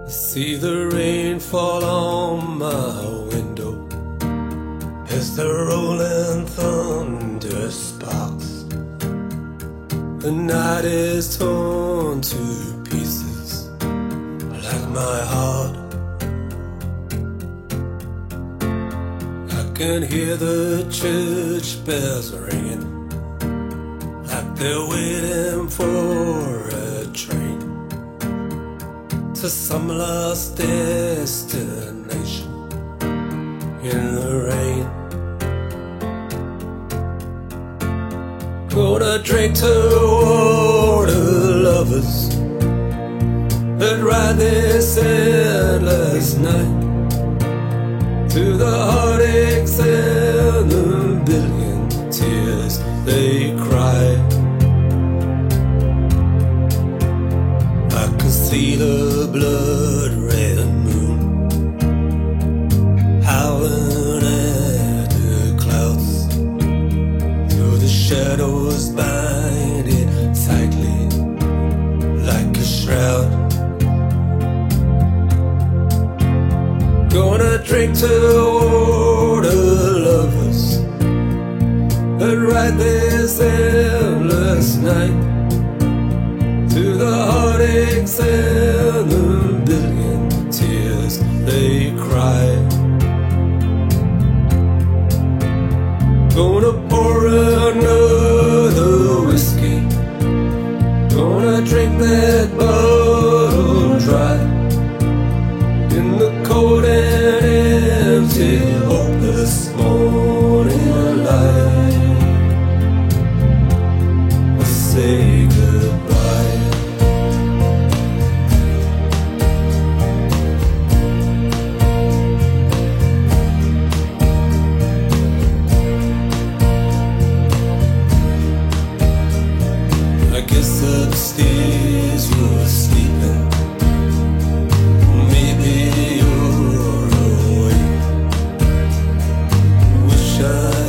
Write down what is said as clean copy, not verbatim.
See the rain fall on my window as the rolling thunder sparks. The night is torn to pieces like my heart. I can hear the church bells ringing like they're waiting for a train to some lost destination in the rain. Gonna drink toward the lovers that ride this endless night, to the heartaches and the billion tears they cry. I can see the blood-red moon howling at the clouds, through the shadows bind it tightly like a shroud. Gonna drink toward the lovers that ride this endless night, to the heartaches and the billion tears they cry. Gonna pour another whiskey, gonna drink that bottle dry, in the cold and empty, hopeless morning light. I'll say goodbye. I guess upstairs you're sleeping, maybe you're awake. Wish I